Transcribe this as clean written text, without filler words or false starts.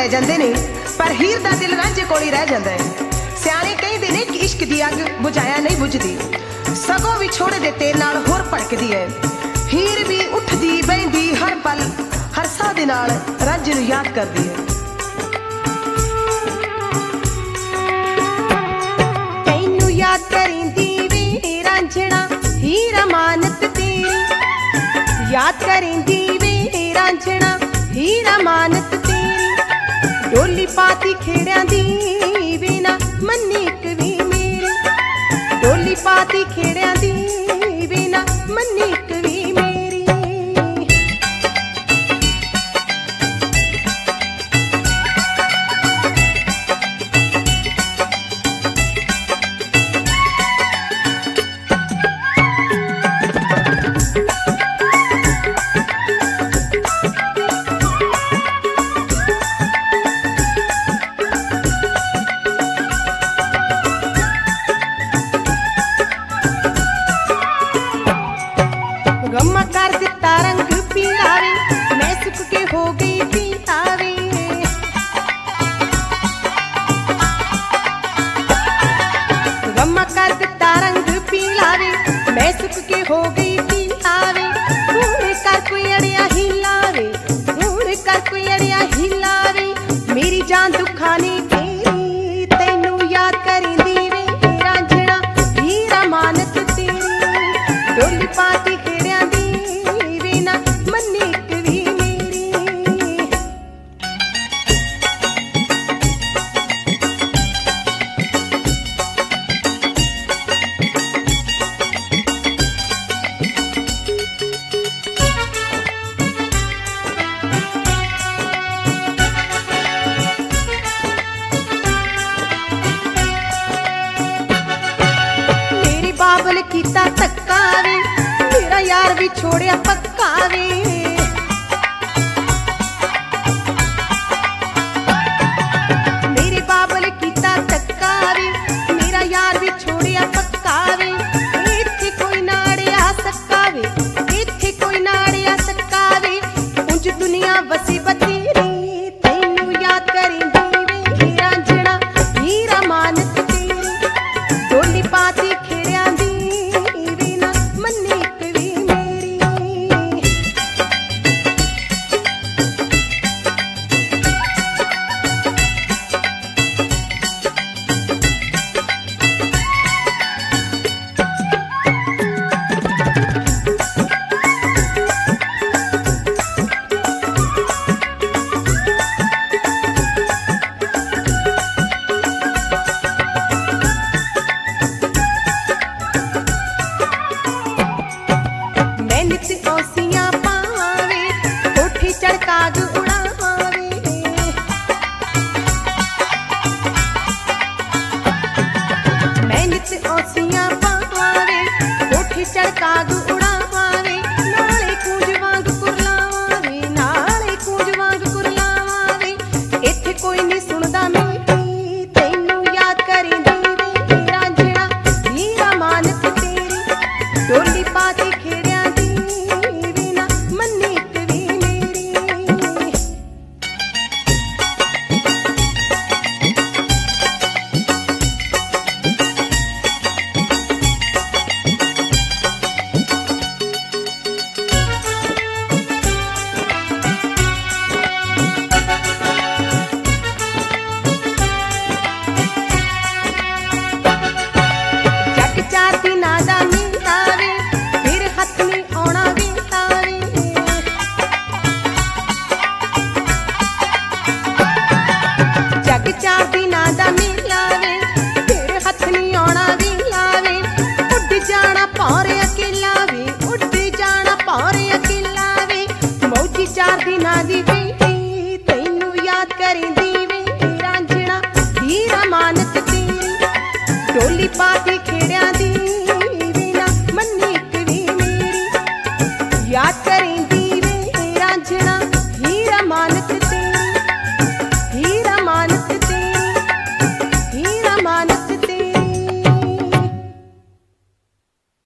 ਜਾਂਦੇ ਨੇ, ਪਰ ਹੀਰ ਦਾ ਦਿਲ ਰਾਂਝੇ ਕੋਲ ਹੀ ਰਹਿ ਜਾਂਦਾ ਹੈ। ਸਿਆਣੇ ਕਹਿੰਦੇ ਨੇ ਕਿ ਇਸ਼ਕ ਦੀ ਅੱਗ ਬੁਝਾਇਆ ਨਹੀਂ ਬੁਝਦੀ, ਸਗੋਂ ਵਿਛੋੜੇ ਦੇ ਤੇਲ ਨਾਲ ਹੋਰ ਭੜਕਦੀ ਹੈ। ਹੀਰ ਵੀ ਉੱਠਦੀ ਬਹਿੰਦੀ ਹਰ ਪਲ ਹਰ ਸਾਹ ਦੇ ਨਾਲ ਰਾਂਝੇ ਨੂੰ ਯਾਦ ਕਰਦੀ ਹੈ। ਤੈਨੂੰ ਯਾਦ ਕਰੀਂਦੀ ਵੇ ਰਾਂਝਣਾ ਹੀਰ ਅਮਾਨਤ ਤੇਰੀ, ਯਾਦ ਕਰੀਂਦੀ ਵੇ ਰਾਂਝਣਾ ਹੀਰ ਅਮਾਨਤ ਤੇਰੀ। ਡੋਲੀ ਪਾਤੀ ਖੇੜਿਆਂ ਦੀ ਬਿਨਾ ਮੰਨੀ ਇੱਕ ਵੀ ਮੇਰੀ, ਡੋਲੀ ਪਾਤੀ ਖੇੜਿਆਂ ਦੀ ਬਿਨਾ ਮੰਨੀ ਇੱਕ ਵੀ ਮੇਰੀ। ਗਮਾ ਕਰ ਦਿੱਤਾ ਰੰਗ ਪੀਲਾ ਵੇ, ਮੈਂ ਸੁੱਕ ਕੇ ਹੋ ਗਈ ਪੀਲਾ ਵੇ। ਗਮਾ ਕਰ ਦਿੱਤਾ ਰੰਗ ਪੀਲਾ ਵੇ, ਮੈਂ ਸੁੱਕ ਕੇ ਹੋ ਗਈ ਪੀਲਾ ਵੇ। ਹੁਣ ਕਰ ਕੋਈ ਅੜਿਆ ਹੀਲਾ ਵੇ, ਹੁਣ ਕਰ ਕੋਈ ਅੜਿਆ ਹੀਲਾ ਵੇ। ਮੇਰੀ ਜਾਨ ਦੁੱਖਾਂ ਨੇ ਘੇਰੀ, ਤੈਨੂੰ ਯਾਦ ਕਰੀਂਦੀ ਵੇ ਰਾਂਝਣਾ ਹੀਰ ਅਮਾਨਤ ਤੇਰੀ। ਡੋਲੀ ਪਾਤੀ ਖੇੜਿਆਂ ਦੀ ਬਿਨਾ ਮੰਨੀ ਇੱਕ ਵੀ ਮੇਰੀ। ਮੇਰੀ ਬਾਬਲ ਕੀਤਾ ਧੱਕਾ ਵੇ, ਮੇਰਾ ਯਾਰ ਵੀ ਛੋੜਿਆ ਪੱਕਾ ਵੇ। ਮੇਰੇ ਬਾਬਲ ਕੀਤਾ ਧੱਕਾ ਵੇ, ਮੇਰਾ ਯਾਰ ਵੀ ਛੋੜਿਆ ਪੱਕਾ ਵੇ। ਇੱਥੇ ਕੋਈ ਨਾ ਅੜਿਆ ਸਕਾ ਵੇ, ਇੱਥੇ ਕੋਈ ਨਾ ਅੜਿਆ ਸਕਾ ਵੇ। ਉਂਝ ਦੁਨੀਆ ਵਸੀ ਬਥੇਰੀ, ਤੈਨੂੰ ਯਾਦ ਕਰੀਂਦੀ ਵੇ ਰਾਂਝਣਾ ਹੀਰ ਅਮਾਨਤ ਤੇਰੀ। ਡੋਲੀ ਪਾਤੀ ਖੇੜਿਆਂ ਦੀ ਬਿਨਾ ਮੰਨੀ ਇੱਕ ਵੀ ਮੇਰੀ। ਮੈਂ ਨਿਤ ਔਸੀਆਂ ਪਾਵੇ, ਕੋਠੀ ਚੜ੍ਹ ਕਾਗ ਉਡਾਵੇ। ਮੈਂ ਨਿਤ ਔਸੀਆਂ ਪਾਵੇ, ਕੋਠੀ ਚੜ੍ਹ ਕਾਗ ਉਡਾਵੇ। ਨਾਲੇ ਕੂੰਜ ਵਾਂਗ ਕੁਰਲਾਵਾਂਵੇ, ਨਾਲੇ ਕੂੰਜ ਵਾਂਗ ਕੁਰਲਾਵਾਂਵੇ। ਇੱਥੇ ਕੋਈ ਨਹੀਂ ਸੁਣਦਾ ਮੇਰੀ, ਤੈਨੂੰ ਯਾਦ ਕਰੀਂਦੀ ਵੇ ਰਾਂਝਣਾ ਹੀਰ ਅਮਾਨਤ ਤੇਰੀ। ਡੋਲੀ ਪਾਤੀ ਖੇੜਿਆਂ ਦੀ ਬਿਨਾ ਮੰਨੀ ਇੱਕ ਵੀ ਮੇਰੀ। ਜੱਗ ਚਾਰ ਦਿਨਾਂ ਦਾ ਮਹੀਨਾ ਵੇ, ਫਿਰ ਹੱਥ ਨਹੀਂ ਆਉਣਾ ਵੇਲਾ ਵੇ। ਜੱਗ ਚਾਰ ਦਿਨਾਂ